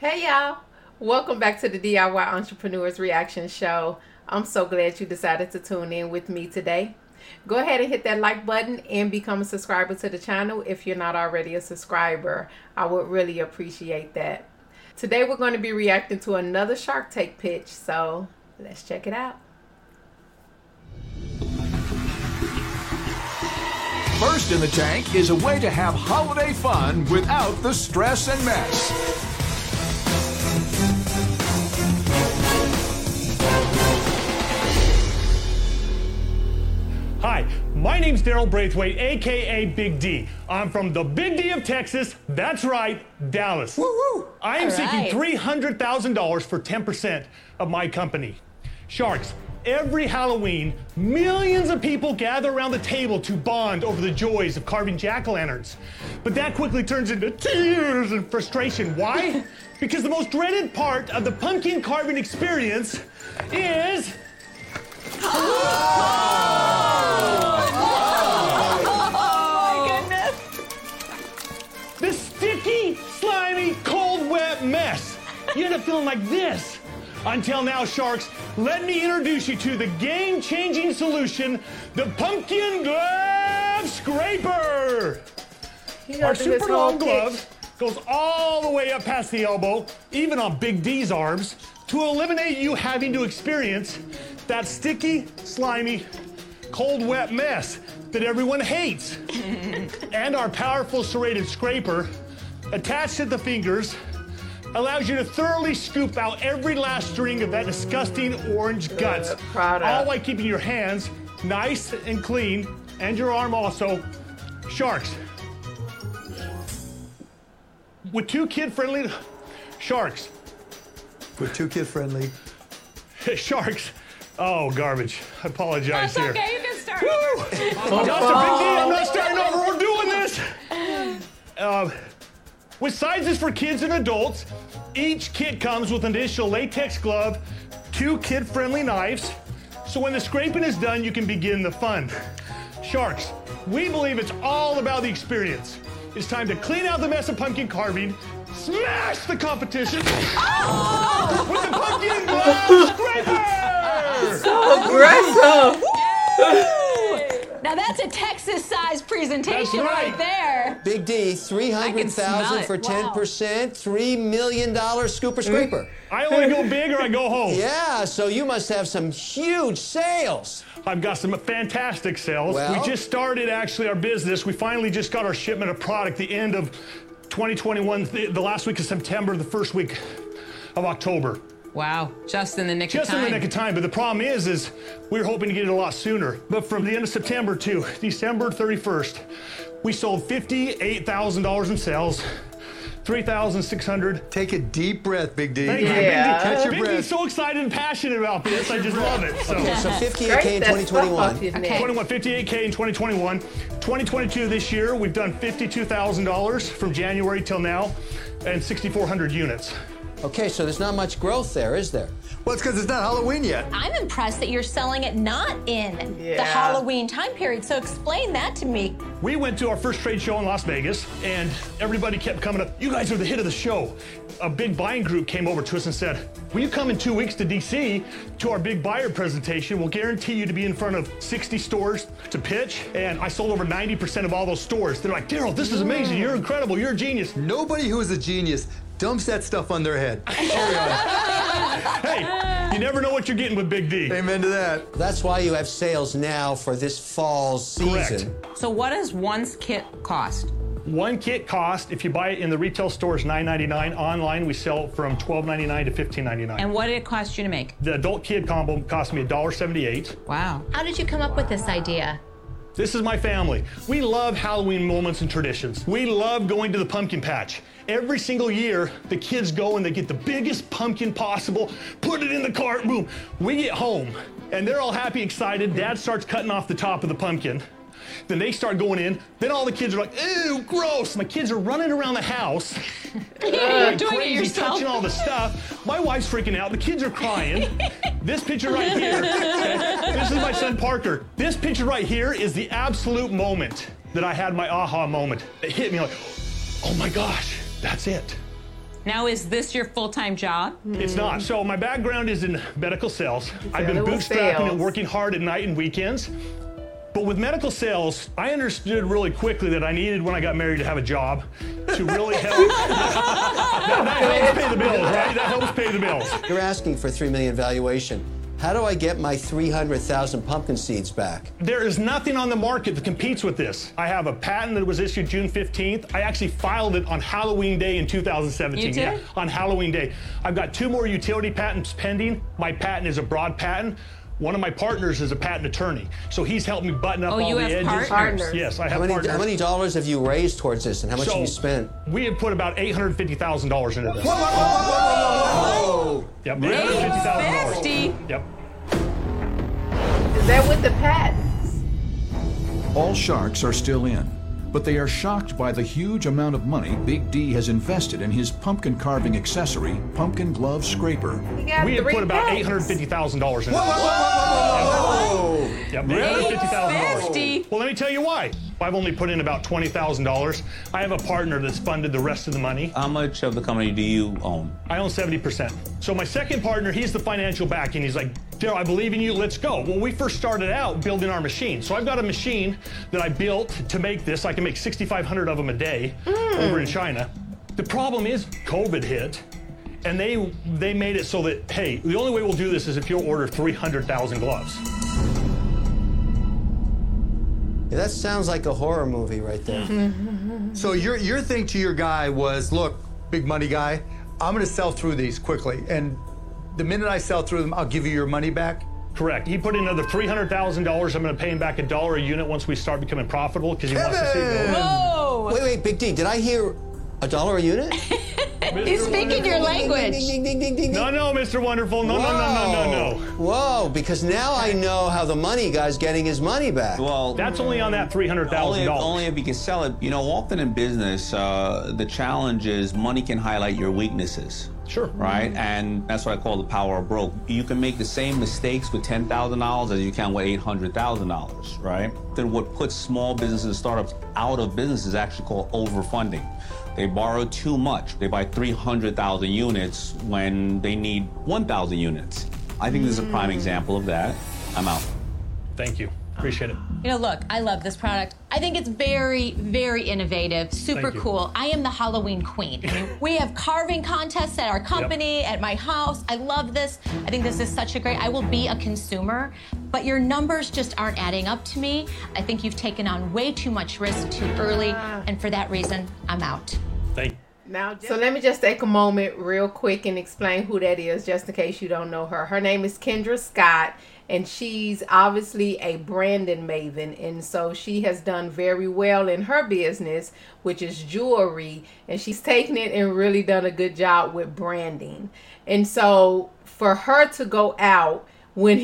Hey y'all, welcome back to the DIY Entrepreneurs Reaction Show. I'm so glad you decided to tune in with me today. Go ahead and hit that like button and become a subscriber to the channel if you're not already a subscriber. I would really appreciate that. Today we're going to be reacting to another Shark Tank pitch, so let's check it out. First in the tank is a way to have holiday fun without the stress and mess. Hi, my name's Daryl Braithwaite, aka Big D. I'm from the Big D of Texas, that's right, Dallas. Woo-woo. I am seeking $300,000 for 10% of my company. Sharks, every Halloween, millions of people gather around the table to bond over the joys of carving jack-o'-lanterns. But that quickly turns into tears and frustration. Why? Because the most dreaded part of the pumpkin carving experience is... this sticky, slimy, cold, wet mess. You end up feeling like this. Until now, Sharks, let me introduce you to the game-changing solution, the Pumpkin Glove Scraper. Our super long glove goes all the way up past the elbow, even on Big D's arms, to eliminate you having to experience that sticky, slimy, cold, wet mess that everyone hates. And our powerful serrated scraper, attached to the fingers, allows you to thoroughly scoop out every last string of that disgusting orange guts, all while keeping your hands nice and clean, and your arm also. Sharks, with two kid-friendly Sharks. With two kid-friendly Sharks. Oh, garbage. I apologize here. That's okay, you can start. Dr. Big D, I'm not starting over. We're doing this. With sizes for kids and adults, each kit comes with an additional latex glove, two kid-friendly knives, so when the scraping is done, you can begin the fun. Sharks, we believe it's all about the experience. It's time to clean out the mess of pumpkin carving, smash the competition with the Pumpkin Glove Scraper! So aggressive! Now that's a Texas-sized presentation That's right. there. Big D, I can smell $300,000 it. for Wow. 10%, $3 million scooper scraper. I only go big or I go home. Yeah, so you must have some huge sales. I've got some fantastic sales. Well? We just started actually our business. We finally just got our shipment of product the end of 2021, the last week of September, the first week of October. Wow, just in the nick of Just time. in the nick of time, but the problem is we were hoping to get it a lot sooner. But from the end of September to December 31st, we sold $58,000 in sales, 3,600. Take a deep breath, Big D. Thank you. Yeah. Catch your Big breath. D's so excited and passionate about this. I just love it. So. Okay, so 58K Great, in that's 2021. okay. 58K in 2021. 2022 this year, we've done $52,000 from January till now, and 6,400 units. Okay, so there's not much growth there, is there? Well, it's because it's not Halloween yet. I'm impressed that you're selling it not in Yeah. the Halloween time period, so explain that to me. We went to our first trade show in Las Vegas, and everybody kept coming up, you guys are the hit of the show. A big buying group came over to us and said, will you come in 2 weeks to DC to our big buyer presentation? We'll guarantee you to be in front of 60 stores to pitch. And I sold over 90% of all those stores. They're like, Daryl, this is amazing. You're incredible. You're a genius. Nobody who is a genius dumps that stuff on their head. Carry on. Hey, you never know what you're getting with Big D. Amen to that. That's why you have sales now for this fall season. Correct. So what does one kit cost? One kit cost, if you buy it in the retail store, is $9.99. Online, we sell it from $12.99 to $15.99. And what did it cost you to make? The adult kid combo cost me $1.78. Wow. How did you come up with this idea? This is my family. We love Halloween moments and traditions. We love going to the pumpkin patch. Every single year, the kids go and they get the biggest pumpkin possible, put it in the cart, boom. We get home, and they're all happy, excited. Dad starts cutting off the top of the pumpkin. Then they start going in. Then all the kids are like, ew, gross. My kids are running around the house. You're doing it Crazy, yourself. touching all the stuff. My wife's freaking out. The kids are crying. This picture right here, okay, this is my son Parker. This picture right here is the absolute moment that I had my aha moment. It hit me like, oh my gosh, that's it. Now, is this your full-time job? It's not. So my background is in medical sales. I've been Medical bootstrapping sales. and working hard at night and weekends. But with medical sales, I understood really quickly that I needed, when I got married, to have a job to really help. that helps pay the bills, right? That helps pay the bills. You're asking for $3 million valuation. How do I get my 300,000 pumpkin seeds back? There is nothing on the market that competes with this. I have a patent that was issued June 15th. I actually filed it on Halloween Day in 2017. You did? Yeah, on Halloween Day. I've got 2 more utility patents pending. My patent is a broad patent. One of my partners is a patent attorney, so he's helped me button up all you the have edges. partners? Yes, I have How partners. many dollars have you raised towards this, and how much have you spent? We had put about $850,000 into this. Oh! Yep, $850,000. 50. Yep. Is that with the patents? All sharks are still in, but they are shocked by the huge amount of money Big D has invested in his pumpkin carving accessory, Pumpkin Glove Scraper. He got We had 3 put about patents. $850,000 in it. Yep, $850,000. 50. Well, let me tell you why. I've only put in about $20,000. I have a partner that's funded the rest of the money. How much of the company do you own? I own 70%. So my second partner, he's the financial backing. He's like, Daryl, I believe in you, let's go. When we first started out building our machine, so I've got a machine that I built to make this. I can make 6,500 of them a day over in China. The problem is COVID hit, and they made it so that, hey, the only way we'll do this is if you'll order 300,000 gloves. Yeah, that sounds like a horror movie right there. So your thing to your guy was, look, big money guy, I'm going to sell through these quickly. And the minute I sell through them, I'll give you your money back? Correct. He put in another $300,000. I'm going to pay him back $1 a unit once we start becoming profitable because he wants to see it. Whoa. Wait, Big D, did I hear $1 a unit? He's speaking your language. Ding, ding, ding, ding, ding. No, Mr. Wonderful. No. Whoa, because now I know how the money guy's getting his money back. Well, That's only on that $300,000. only if you can sell it. You know, often in business, the challenge is money can highlight your weaknesses. Sure. Right? And that's what I call the power of broke. You can make the same mistakes with $10,000 as you can with $800,000, right? Then what puts small businesses and startups out of business is actually called overfunding. They borrow too much. They buy 300,000 units when they need 1,000 units. I think this is a prime example of that. I'm out. Thank you. Appreciate it. You know, look, I love this product. I think it's very, very innovative, super Thank you. cool. I am the Halloween queen. We have carving contests at our company, at my house. I love this. I think this is such a great, I will be a consumer, but your numbers just aren't adding up to me. I think you've taken on way too much risk too early, and for that reason, I'm out. Thank you. Now, so let me just take a moment real quick and explain who that is, just in case you don't know her. Her name is Kendra Scott, and she's obviously a branding maven. And so she has done very well in her business, which is jewelry. And she's taken it and really done a good job with branding. And so for her to go out when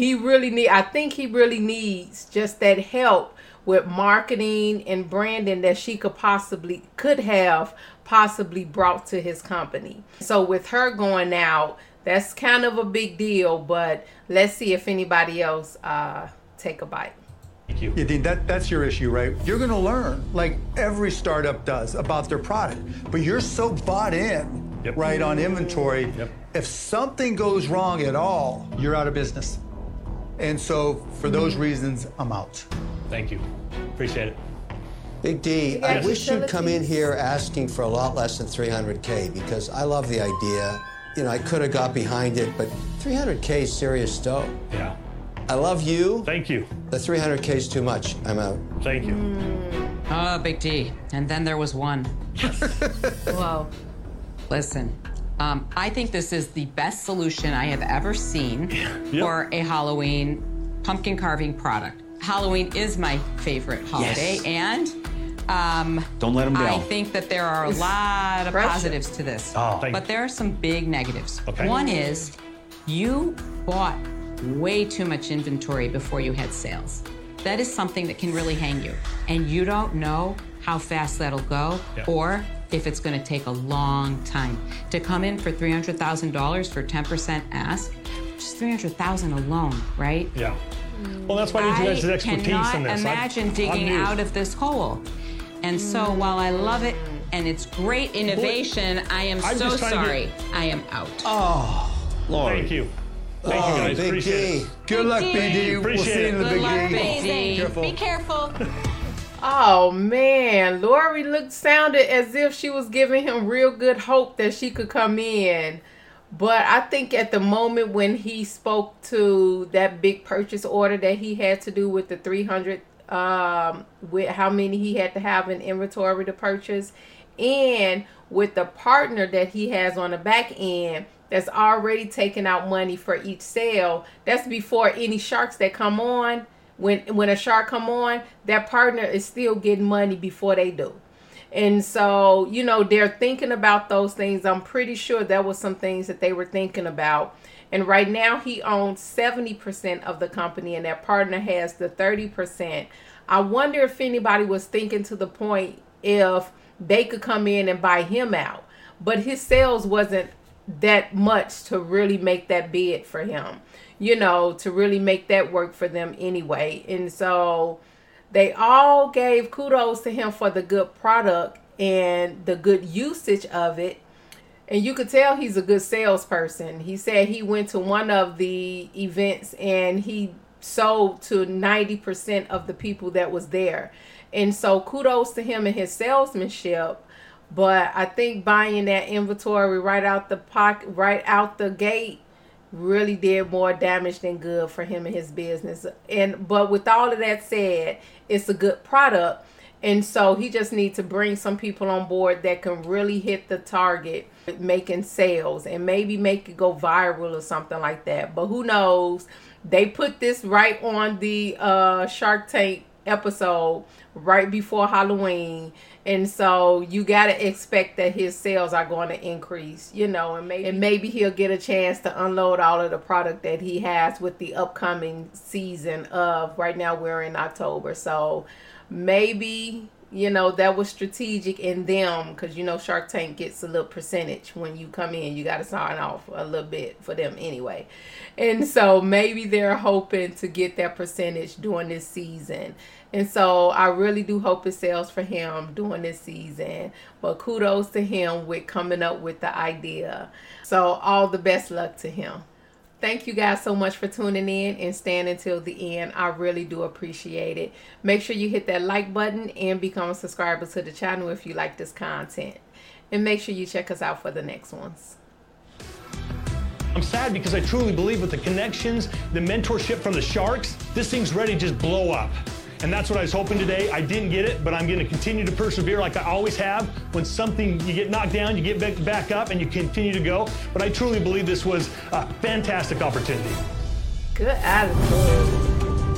I think he really needs just that help with marketing and branding that she could have possibly brought to his company. So with her going out, that's kind of a big deal, but let's see if anybody else take a bite. Thank you. Yeah, Dean, that's your issue, right? You're going to learn, like every startup does, about their product. But you're so bought in, Yep. right, on inventory. Yep. If something goes wrong at all, you're out of business. And so for those reasons, I'm out. Thank you. Appreciate it. Big D, got I wish you'd come in facilities? here asking for a lot less than $300K because I love the idea. You know, I could have got behind it, but $300K is serious dough. Yeah. I love you. Thank you. The $300K is too much. I'm out. Thank you. Oh, Big D. And then there was one. Whoa. Listen, I think this is the best solution I have ever seen for a Halloween pumpkin carving product. Halloween is my favorite holiday, and Don't let them down. I think that there are a lot of pressure. positives to this, Thank but you. there are some big negatives. Okay. One is you bought way too much inventory before you had sales. That is something that can really hang you, and you don't know how fast that'll go Yeah. or if it's going to take a long time. To come in for $300,000 for 10% ask, just $300,000 alone, right? Yeah. Well, that's why I need you guys' expertise cannot in this. imagine I'm digging new. out of this hole. And so while I love it, and it's great innovation. I am I'm so just trying to sorry. I am out. Oh, Lori. Thank you. Thank you, guys. Big Appreciate D. it. Good luck, Big D. BD. We'll Appreciate see you in it. the Good Big luck, D. Big D. Amazing. Be careful. Oh man, Lori sounded as if she was giving him real good hope that she could come in. But I think at the moment when he spoke to that big purchase order that he had to do with the 300, with how many he had to have in inventory to purchase, and with the partner that he has on the back end that's already taking out money for each sale, that's before any sharks that come on. When a shark come on, that partner is still getting money before they do. And so, you know, they're thinking about those things. I'm pretty sure that was some things that they were thinking about. And right now he owns 70% of the company and that partner has the 30%. I wonder if anybody was thinking to the point if they could come in and buy him out. But his sales wasn't that much to really make that bid for him, you know, to really make that work for them anyway. And so they all gave kudos to him for the good product and the good usage of it. And you could tell he's a good salesperson. He said he went to one of the events and he sold to 90% of the people that was there. And so kudos to him and his salesmanship. But I think buying that inventory right out the pocket, right out the gate, really did more damage than good for him and his business. But with all of that said, it's a good product. And so he just needs to bring some people on board that can really hit the target with making sales and maybe make it go viral or something like that. But who knows? They put this right on the Shark Tank episode right before Halloween. And so you got to expect that his sales are going to increase, you know, and maybe he'll get a chance to unload all of the product that he has with the upcoming season of, right now we're in October. So maybe, you know, that was strategic in them because, you know, Shark Tank gets a little percentage when you come in. You got to sign off a little bit for them anyway. And so maybe they're hoping to get that percentage during this season. And so I really do hope it sells for him during this season. But kudos to him with coming up with the idea. So all the best luck to him. Thank you guys so much for tuning in and staying until the end. I really do appreciate it. Make sure you hit that like button and become a subscriber to the channel if you like this content. And make sure you check us out for the next ones. I'm sad because I truly believe with the connections, the mentorship from the Sharks, this thing's ready to just blow up. And that's what I was hoping today. I didn't get it, but I'm going to continue to persevere like I always have. When something, you get knocked down, you get back up and you continue to go. But I truly believe this was a fantastic opportunity. Good attitude.